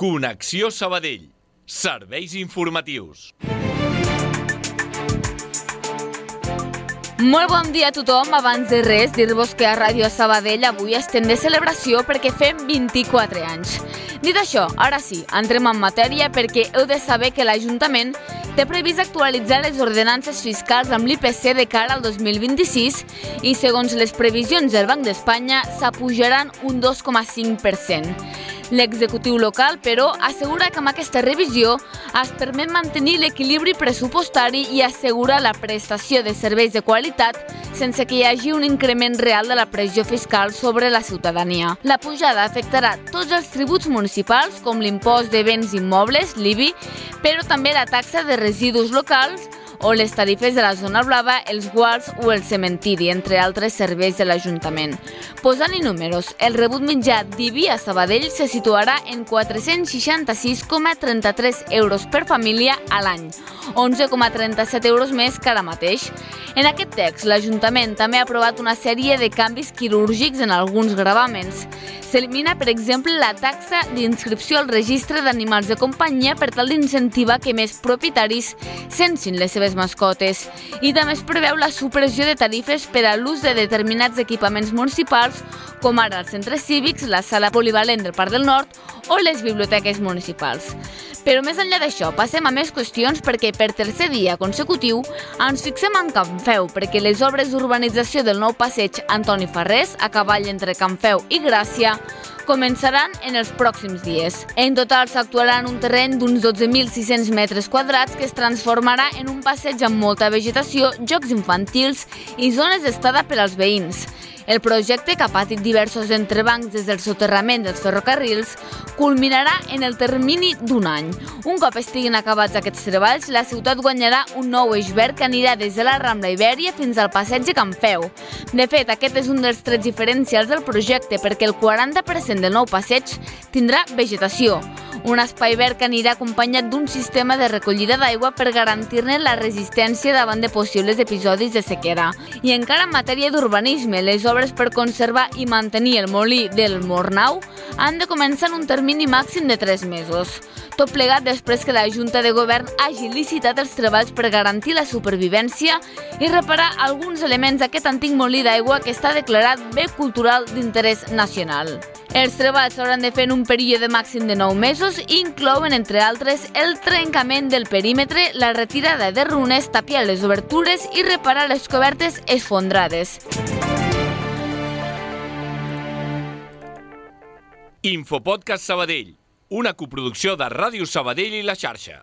Connexió Sabadell. Serveis informatius. Molt bon dia a tothom. Abans de res, dir-vos que a Ràdio Sabadell avui estem de celebració perquè fem 24 anys. Dit això, ara sí, entrem en matèria perquè heu de saber que l'Ajuntament té previst actualitzar les ordenances fiscals amb l'IPC de cara al 2026 i, segons les previsions del Banc d'Espanya, s'apujaran un 2,5%. L'executiu local, però, assegura que amb aquesta revisió es permet mantenir l'equilibri pressupostari i assegurar la prestació de serveis de qualitat sense que hi hagi un increment real de la pressió fiscal sobre la ciutadania. La pujada afectarà tots els tributs municipals, com l'impost de béns immobles, l'IBI, però també la taxa de residus locals o les tarifes de la zona blava, els guals o el cementiri, entre altres serveis de l'Ajuntament. Posant-hi números, el rebut mitjà d'IBI a Sabadell se situarà en 466,33 euros per família a l'any, 11,37 euros més que ara mateix. En aquest text, l'Ajuntament també ha aprovat una sèrie de canvis quirúrgics en alguns gravàmens. S'elimina, per exemple, la taxa d'inscripció al registre d'animals de companyia per tal d'incentivar que més propietaris censin les seves mascotes. I també es preveu la supressió de tarifes per a l'ús de determinats equipaments municipals, com ara els centres cívics, la sala polivalent del Parc del Nord o les biblioteques municipals. Però més enllà d'això, passem a més qüestions perquè per tercer dia consecutiu ens fixem en Can Feu, perquè les obres d'urbanització del nou passeig Antoni Farrés, a cavall entre Can Feu i Gràcia, començaran en els pròxims dies. En total s'actuarà en un terreny d'uns 12.600 metres quadrats que es transformarà en un passeig amb molta vegetació, jocs infantils i zones d'estada per als veïns. El projecte, que ha patit diversos entrebancs des del soterrament dels ferrocarrils, culminarà en el termini d'un any. Un cop estiguin acabats aquests treballs, la ciutat guanyarà un nou eix verd que anirà des de la Rambla Ibèria fins al passeig de Can Feu. De fet, aquest és un dels trets diferencials del projecte perquè el 40% del nou passeig tindrà vegetació. Un espai verd que anirà acompanyat d'un sistema de recollida d'aigua per garantir-ne la resistència davant de possibles episodis de sequera. I encara en matèria d'urbanisme, les obres per conservar i mantenir el molí del Mornau han de començar en un termini màxim de 3 mesos. Tot plegat després que la Junta de Govern hagi licitat els treballs per garantir la supervivència i reparar alguns elements d'aquest antic molí d'aigua que està declarat bé cultural d'interès nacional. Els treballs s'hauran de fer en un període màxim de 9 mesos i inclouen, entre altres, el trencament del perímetre, la retirada de runes, tapiar les obertures i reparar les cobertes esfondrades. Infopodcast Sabadell, una coproducció de Ràdio Sabadell i La Xarxa.